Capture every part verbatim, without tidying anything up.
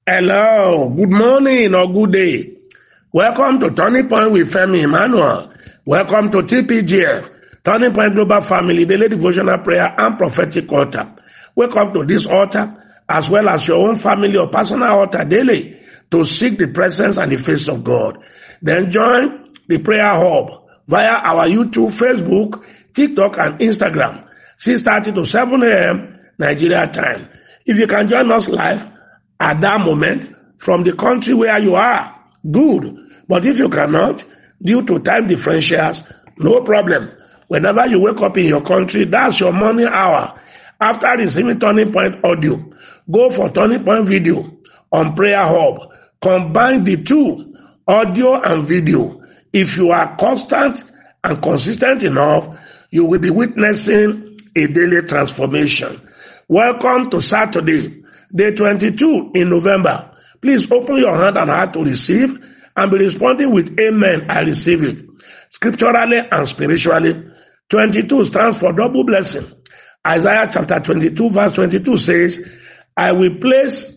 Hello, good morning or good day. Welcome to Turning Point with Femi Emmanuel. Welcome to T P G F, Turning Point Global Family, Daily Devotional Prayer and Prophetic Altar. Welcome to this altar, as well as your own family or personal altar daily, to seek the presence and the face of God. Then join the Prayer Hub via our YouTube, Facebook, TikTok, and Instagram, six thirty to seven a.m. Nigeria time. If you can join us live at that moment from the country where you are, good. But if you cannot, due to time differentials, no problem. Whenever you wake up in your country, that's your morning hour. After receiving Turning Point audio, go for Turning Point video on Prayer Hub. Combine the two, audio and video. If you are constant and consistent enough, you will be witnessing a daily transformation. Welcome to Saturday, day twenty-two in November. Please open your hand and heart to receive and be responding with amen, I receive it. Scripturally and spiritually, twenty-two stands for double blessing. Isaiah chapter twenty-two verse twenty-two says, I will place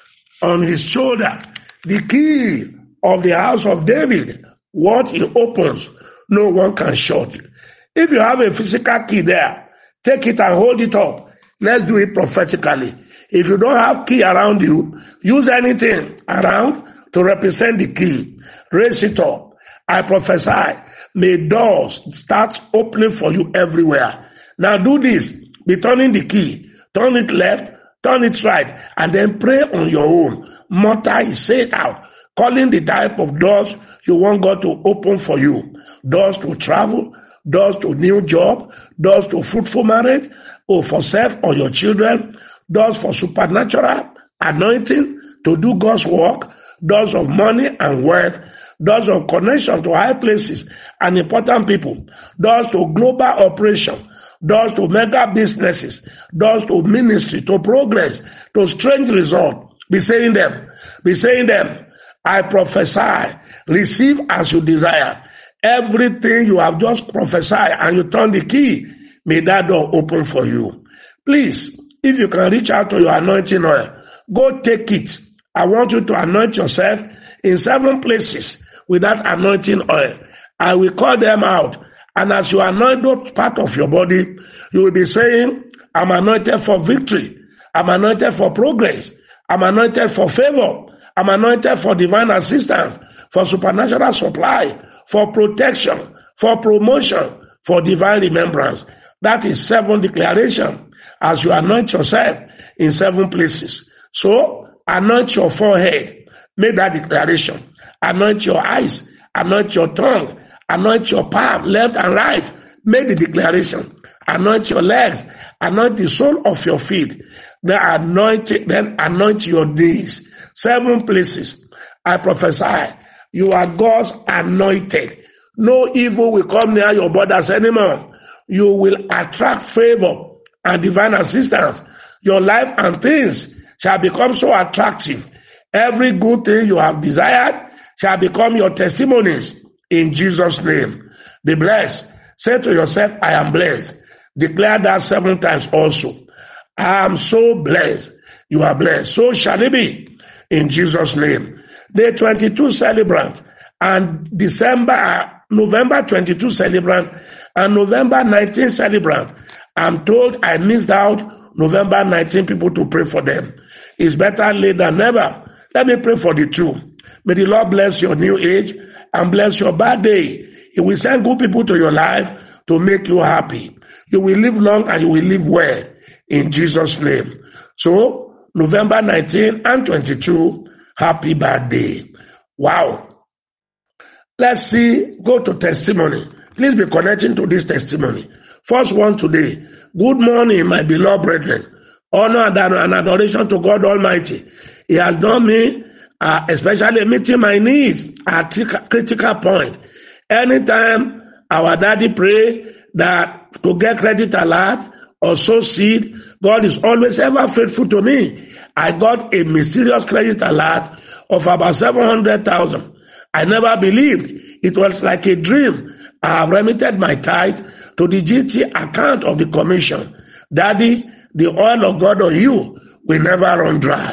on his shoulder the key of the house of David. What he opens, no one can shut. If you have a physical key there, take it and hold it up. Let's do it prophetically. If you don't have key around you, use anything around to represent the key. Raise it up. I prophesy, may doors start opening for you everywhere. Now do this. Be turning the key. Turn it left, turn it right, and then pray on your own. Mutter, say it out, calling the type of doors you want God to open for you. Doors to travel, doors to new job, doors to fruitful marriage, or for self or your children, doors for supernatural anointing to do God's work, doors of money and wealth, doors of connection to high places and important people, doors to global operation, doors to mega businesses, doors to ministry, to progress, to strange result. Be saying them, be saying them. I prophesy, receive as you desire. Everything you have just prophesied and you turn the key, may that door open for you. Please, if you can reach out to your anointing oil, go take it. I want you to anoint yourself in seven places with that anointing oil. I will call them out. And as you anoint those part of your body, you will be saying, I'm anointed for victory. I'm anointed for progress. I'm anointed for favor. I'm anointed for divine assistance, for supernatural supply, for protection, for promotion, for divine remembrance. That is seven declaration as you anoint yourself in seven places. So, anoint your forehead. Make that declaration. Anoint your eyes. Anoint your tongue. Anoint your palm, left and right. Make the declaration. Anoint your legs. Anoint the sole of your feet. Then anoint, then anoint your knees. Seven places. I prophesy, you are God's anointed. No evil will come near your borders anymore. You will attract favor and divine assistance. Your life and things shall become so attractive. Every good thing you have desired shall become your testimonies in Jesus' name. Be blessed. Say to yourself, I am blessed. Declare that seven times also. I am so blessed. You are blessed. So shall it be in Jesus' name. Day twenty-two celebrant and December, November twenty-two celebrant and November nineteenth celebrant. I'm told I missed out November nineteenth people to pray for them. It's better late than never. Let me pray for the two. May the Lord bless your new age and bless your bad day. He will send good people to your life to make you happy. You will live long and you will live well in Jesus' name. So, November nineteenth and twenty-two, happy birthday. Wow. Let's see, go to testimony. Please be connecting to this testimony. First one today. Good morning, my beloved brethren. Honor and adoration to God Almighty. He has done me, uh, especially meeting my needs at a critical point. Anytime our daddy pray that to get credit alert or sow seed, God is always ever faithful to me. I got a mysterious credit alert of about seven hundred thousand. I never believed. It was like a dream. I have remitted my tithe to the G T account of the commission. Daddy, the oil of God on you will never run dry.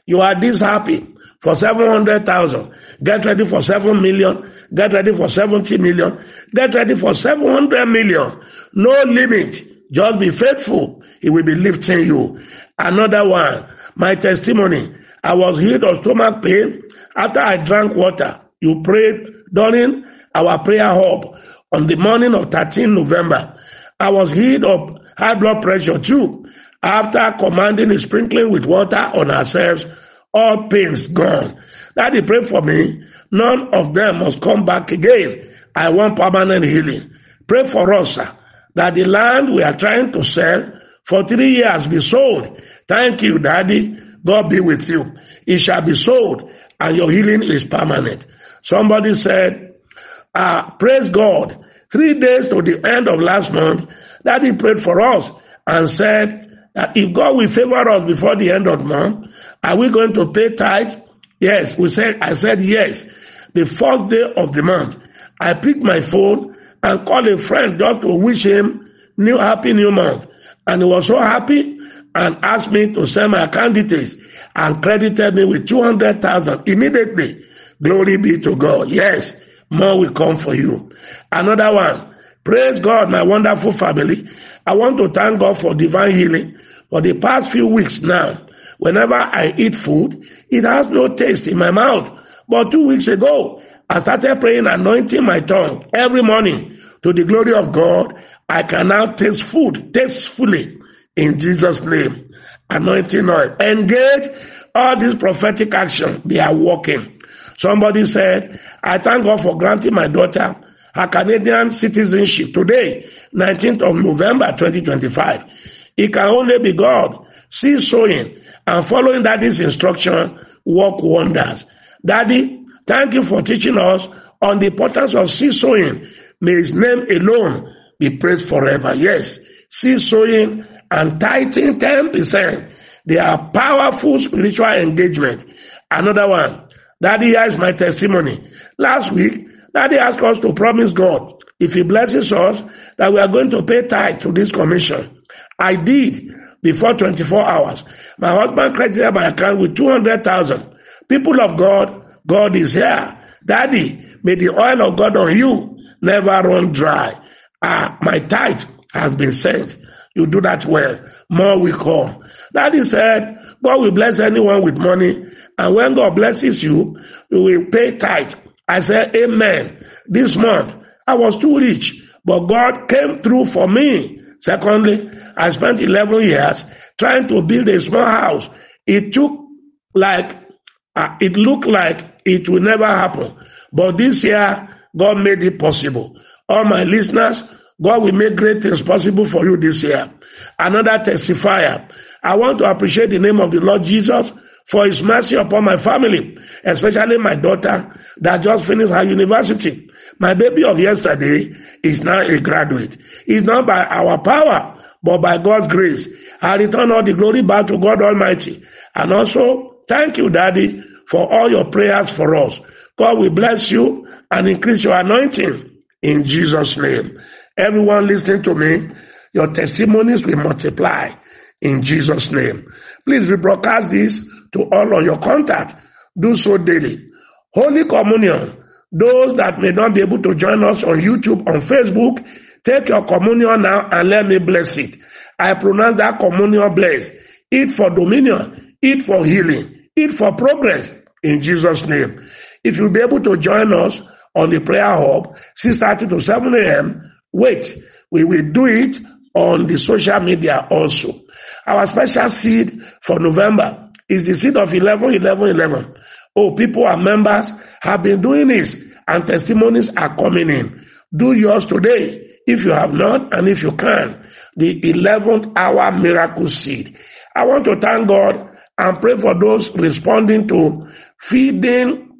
You are this happy for seven hundred thousand. Get ready for seven million. Get ready for seventy million. Get ready for seven hundred million. No limit. Just be faithful. He will be lifting you. Another one. My testimony. I was healed of stomach pain after I drank water. You prayed during our prayer hub on the morning of thirteenth November. I was healed of high blood pressure too. After commanding a sprinkling with water on ourselves, all pains gone. Daddy, pray for me. None of them must come back again. I want permanent healing. Pray for us, sir, that the land we are trying to sell for three years be sold. Thank you, Daddy. God be with you. It shall be sold, and your healing is permanent. Somebody said, uh, praise God. Three days to the end of last month, Daddy prayed for us and said that if God will favor us before the end of the month, are we going to pay tithe? Yes, we said. I said yes. The first day of the month, I picked my phone and called a friend just to wish him new happy new month, and he was so happy and asked me to send my account details and credited me with two hundred thousand immediately. Glory be to God. Yes, more will come for you. Another one. Praise God, my wonderful family. I want to thank God for divine healing. For the past few weeks now, whenever I eat food, it has no taste in my mouth. But two weeks ago, I started praying, anointing my tongue every morning to the glory of God. I can now taste food tastefully in Jesus' name. Anointing oil. Engage all this prophetic action. They are working. Somebody said, I thank God for granting my daughter her Canadian citizenship today, nineteenth of November, twenty twenty-five. It can only be God. See sowing and following Daddy's instruction work wonders. Daddy, thank you for teaching us on the importance of seed sowing. May his name alone be praised forever. Yes, seed sowing and tithing ten percent. They are powerful spiritual engagement. Another one. Daddy, here's my testimony. Last week, Daddy asked us to promise God, if he blesses us, that we are going to pay tithe to this commission. I did before twenty-four hours. My husband credited my account with two hundred thousand. People of God, God is here. Daddy, may the oil of God on you never run dry. Ah, my tithe has been sent. You do that well. More will come. Daddy said, God will bless anyone with money. And when God blesses you, you will pay tithe. I said, amen. This month, I was too rich, but God came through for me. Secondly, I spent eleven years trying to build a small house. It took like, uh, it looked like it will never happen. But this year, God made it possible. All my listeners, God will make great things possible for you this year. Another testifier. I want to appreciate the name of the Lord Jesus for his mercy upon my family, especially my daughter that just finished her university. My baby of yesterday is now a graduate. It's not by our power, but by God's grace. I return all the glory back to God Almighty. And also, thank you, Daddy, for all your prayers for us. God will bless you and increase your anointing in Jesus' name. Everyone listening to me, your testimonies will multiply in Jesus' name. Please rebroadcast this to all of your contact. Do so daily. Holy Communion. Those that may not be able to join us on YouTube, on Facebook, take your communion now and let me bless it. I pronounce that communion blessed. Eat for dominion. Eat for healing. Eat for progress in Jesus' name. If you'll be able to join us on the prayer hub, six thirty to seven a.m., wait. We will do it on the social media also. Our special seed for November is the seed of eleven, eleven, eleven. Oh, people and members have been doing this and testimonies are coming in. Do yours today if you have not and if you can. The eleventh hour miracle seed. I want to thank God and pray for those responding to feeding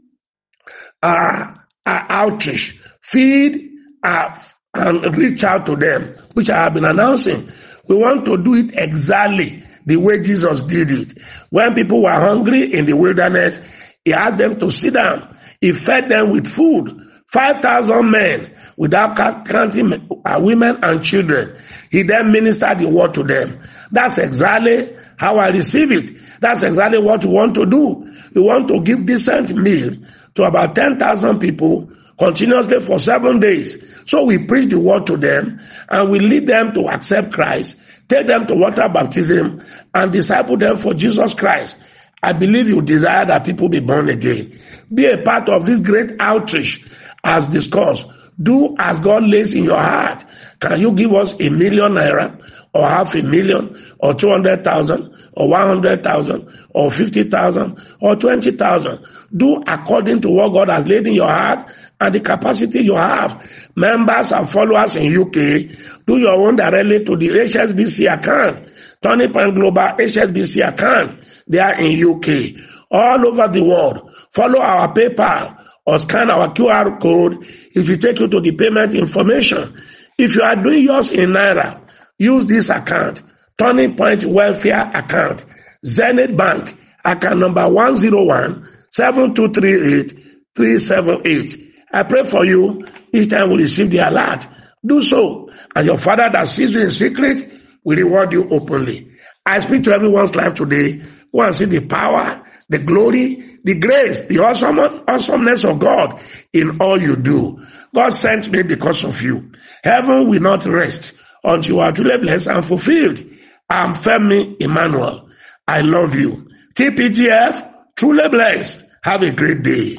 uh, uh, outreach. Feed uh, and reach out to them, which I have been announcing. We want to do it exactly the way Jesus did it. When people were hungry in the wilderness, he asked them to sit down. He fed them with food. five thousand men without counting women and children. He then ministered the word to them. That's exactly how I receive it. That's exactly what we want to do. We want to give decent meal to about ten thousand people continuously for seven days. So we preach the word to them and we lead them to accept Christ, take them to water baptism and disciple them for Jesus Christ. I believe you desire that people be born again. Be a part of this great outreach as discussed. Do as God lays in your heart. Can you give us a million naira or half a million or two hundred thousand or one hundred thousand or fifty thousand or twenty thousand? Do according to what God has laid in your heart and the capacity you have. Members and followers in U K, do your own directly to the H S B C account. Turning Point Global H S B C account. They are in U K. All over the world. Follow our PayPal or scan our Q R code. It will take you to the payment information. If you are doing yours in Naira, use this account. Turning Point Welfare account. Zenith Bank, account number one zero one, seven two three eight, three seven eight. I pray for you each time we receive the alert. Do so, and your Father that sees you in secret will reward you openly. I speak to everyone's life today. Go and see the power, the glory, the grace, the awesome, awesomeness of God in all you do. God sent me because of you. Heaven will not rest until you are truly blessed and fulfilled. I'm Femi Emmanuel. I love you. T P G F, truly blessed. Have a great day.